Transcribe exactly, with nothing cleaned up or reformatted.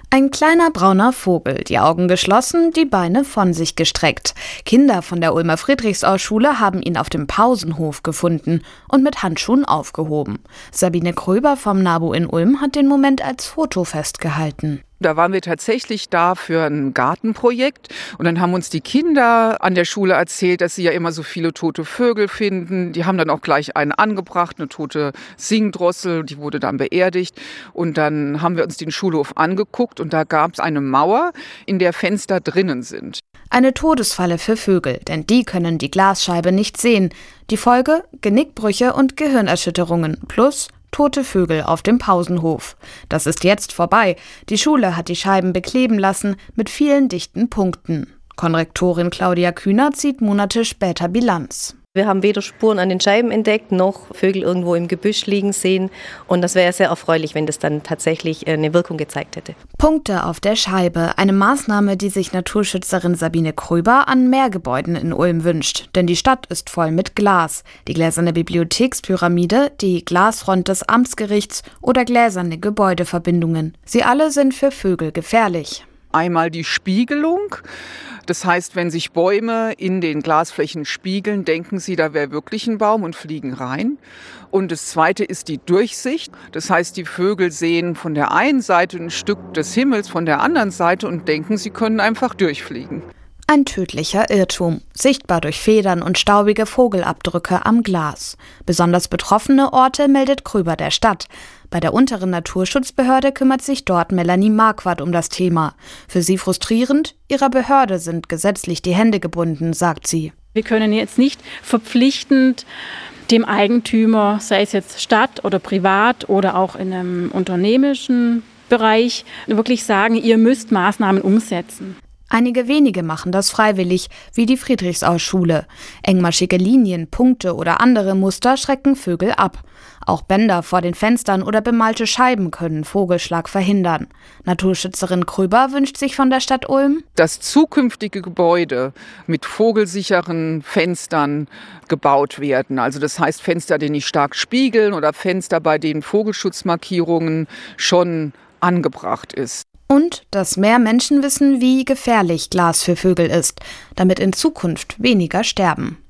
Ein kleiner brauner Vogel, die Augen geschlossen, die Beine von sich gestreckt. Kinder von der Ulmer Friedrichsau-Schule haben ihn auf dem Pausenhof gefunden und mit Handschuhen aufgehoben. Sabine Kröber vom NABU in Ulm hat den Moment als Foto festgehalten. Da waren wir tatsächlich da für ein Gartenprojekt und dann haben uns die Kinder an der Schule erzählt, dass sie ja immer so viele tote Vögel finden. Die haben dann auch gleich einen angebracht, eine tote Singdrossel, die wurde dann beerdigt. Und dann haben wir uns den Schulhof angeguckt und da gab es eine Mauer, in der Fenster drinnen sind. Eine Todesfalle für Vögel, denn die können die Glasscheibe nicht sehen. Die Folge: Genickbrüche und Gehirnerschütterungen plus tote Vögel auf dem Pausenhof. Das ist jetzt vorbei. Die Schule hat die Scheiben bekleben lassen mit vielen dichten Punkten. Konrektorin Claudia Kühner zieht Monate später Bilanz. Wir haben weder Spuren an den Scheiben entdeckt, noch Vögel irgendwo im Gebüsch liegen sehen. Und das wäre sehr erfreulich, wenn das dann tatsächlich eine Wirkung gezeigt hätte. Punkte auf der Scheibe, eine Maßnahme, die sich Naturschützerin Sabine Kröber an mehr Gebäuden in Ulm wünscht. Denn die Stadt ist voll mit Glas. Die gläserne Bibliothekspyramide, die Glasfront des Amtsgerichts oder gläserne Gebäudeverbindungen. Sie alle sind für Vögel gefährlich. Einmal die Spiegelung. Das heißt, wenn sich Bäume in den Glasflächen spiegeln, denken sie, da wäre wirklich ein Baum und fliegen rein. Und das Zweite ist die Durchsicht. Das heißt, die Vögel sehen von der einen Seite ein Stück des Himmels, von der anderen Seite und denken, sie können einfach durchfliegen. Ein tödlicher Irrtum, sichtbar durch Federn und staubige Vogelabdrücke am Glas. Besonders betroffene Orte meldet Kröber der Stadt. Bei der unteren Naturschutzbehörde kümmert sich dort Melanie Marquardt um das Thema. Für sie frustrierend: Ihrer Behörde sind gesetzlich die Hände gebunden, sagt sie. Wir können jetzt nicht verpflichtend dem Eigentümer, sei es jetzt Stadt oder privat oder auch in einem unternehmerischen Bereich, wirklich sagen, ihr müsst Maßnahmen umsetzen. Einige wenige machen das freiwillig, wie die Friedrichsau-Schule. Engmaschige Linien, Punkte oder andere Muster schrecken Vögel ab. Auch Bänder vor den Fenstern oder bemalte Scheiben können Vogelschlag verhindern. Naturschützerin Kröber wünscht sich von der Stadt Ulm, dass zukünftige Gebäude mit vogelsicheren Fenstern gebaut werden. Also das heißt Fenster, die nicht stark spiegeln oder Fenster, bei denen Vogelschutzmarkierungen schon angebracht ist. Und dass mehr Menschen wissen, wie gefährlich Glas für Vögel ist, damit in Zukunft weniger sterben.